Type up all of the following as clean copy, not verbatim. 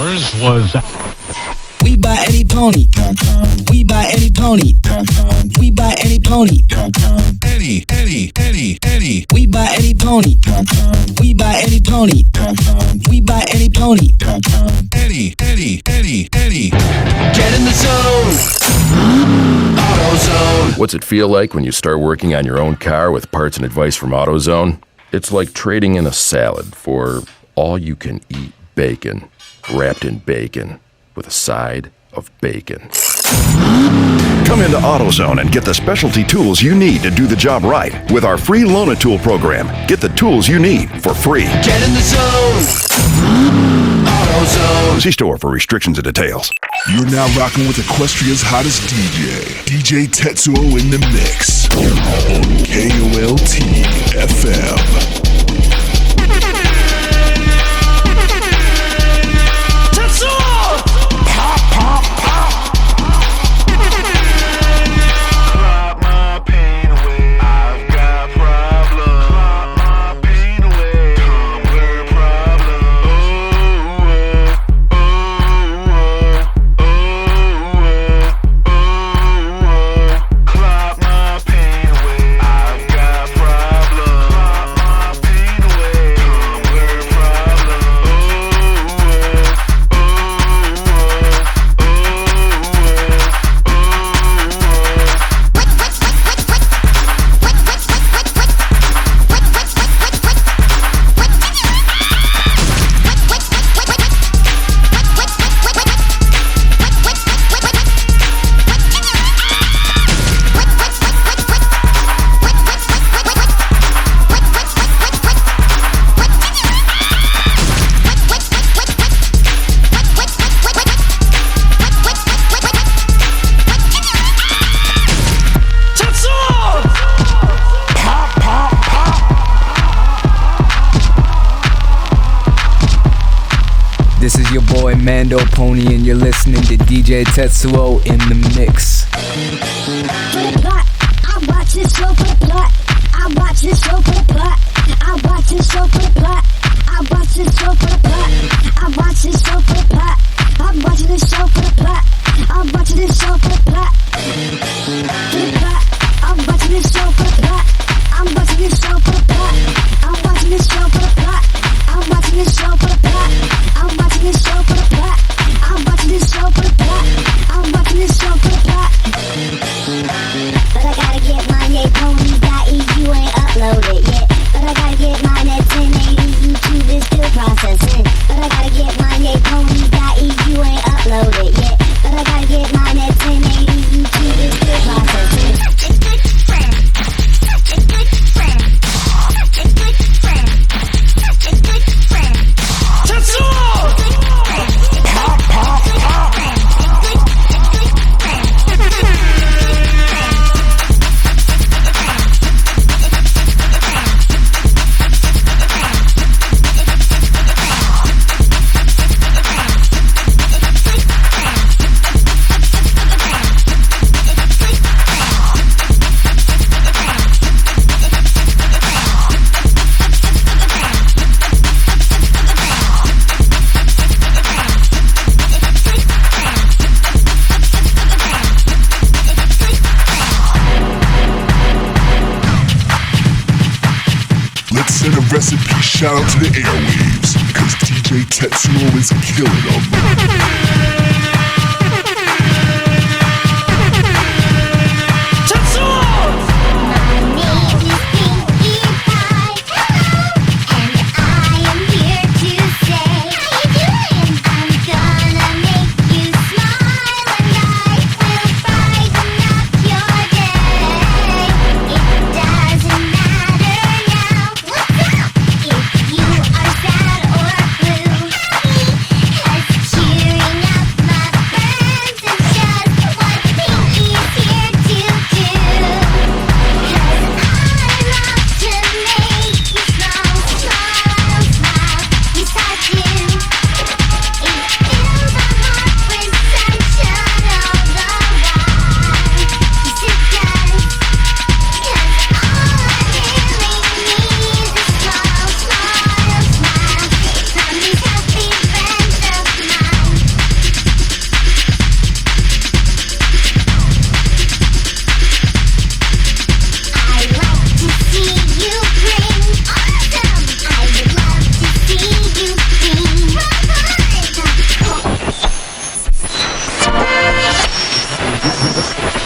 yours was... We buy any pony. We buy any pony. We buy any pony. Any. We buy any pony. We buy any pony. We buy any pony. Any. Get in the zone. AutoZone. What's it feel like when you start working on your own car with parts and advice from AutoZone? It's like trading in a salad for all-you-can-eat bacon, wrapped in bacon, with a side of bacon. Come into AutoZone and get the specialty tools you need to do the job right with our free Loan-A-Tool program. Get the tools you need for free. Get in the zone. AutoZone. See store for restrictions and details. You're now rocking with Equestria's hottest DJ Tetsuo in the mix on KOLT FM. This is your boy Mando Pony, and you're listening to DJ Tetsuo in the mix. For the plot, I watch this show for the plot. I watch this show for the plot. I watch this show for the plot. I watch this show for the plot. I watch this show for the plot. I'm watching this show for the plot. I'm watching this show for the plot. For the plot, I'm watching this show for the plot. I'm watching this show for the plot. I'm watching this show for the plot. I'm watching this show for the plot. I'm watching this show for the plot. I'm watching this show for the plot. I'm watching this show for the plot. But I gotta get mine, yeah, ponies.eu ain't uploaded yet. But I gotta get mine at 1080, YouTube is still processing. But I gotta get mine, yeah, ponies.eu ain't uploaded yet. But I gotta get mine at 1080, YouTube is still processing. It's good friend. It's good friend. It's good friend. It's good friend. Tetsuo! Pop, pop, pop. Let's send a recipe shout out to the airwaves, cause DJ Tetsuo is killing them. Cheering up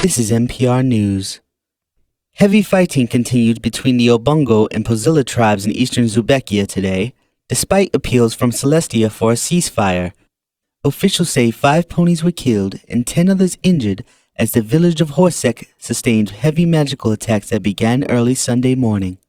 This is NPR News. Heavy fighting continued between the Obongo and Pozilla tribes in eastern Zubekia today, despite appeals from Celestia for a ceasefire. Officials say 5 ponies were killed and 10 others injured as the village of Horsek sustained heavy magical attacks that began early Sunday morning.